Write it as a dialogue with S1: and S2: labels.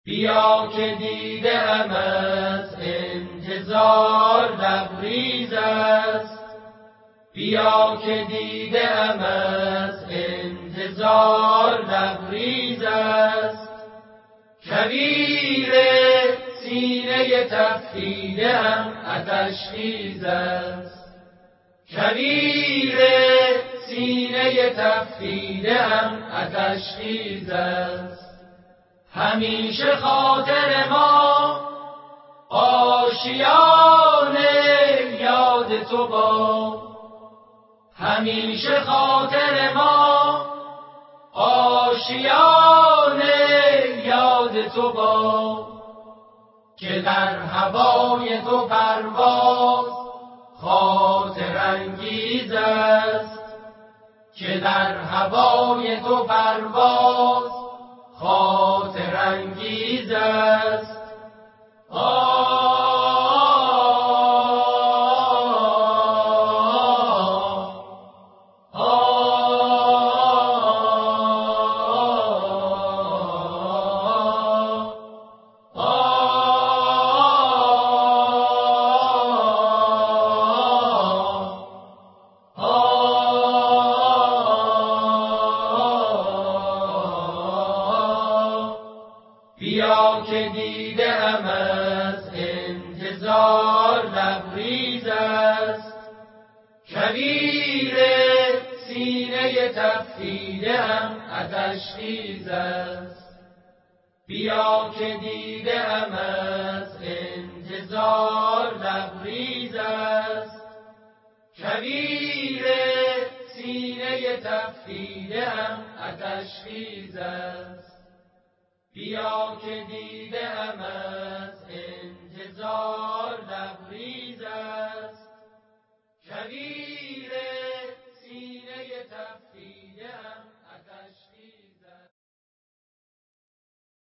S1: بیا که دیده‌ام از انتظار لبریز است، بیا که دیده‌ام از انتظار لبریز است. کویر سینه تفدیده‌ام آتشخیز است، کویر سینه تفدیده‌ام آتشخیز است. همیشه خاطر ما آشیان یاد تو باد، همیشه خاطر ما آشیان یاد تو باد. که در هوای تو پرواز خاطر انگیز است، که در هوای تو پرواز خاطر انگیز است. بیا که دیده‌ام از انتظار لبریز است، کویر سینه تفدیده‌ام آتشخیز است. بیا که دیده‌ام از انتظار لبریز است، کویر سینه تفدیده‌ام آتشخیز است. بیا که دیده‌ام از انتظار لبریز است، کویر سینه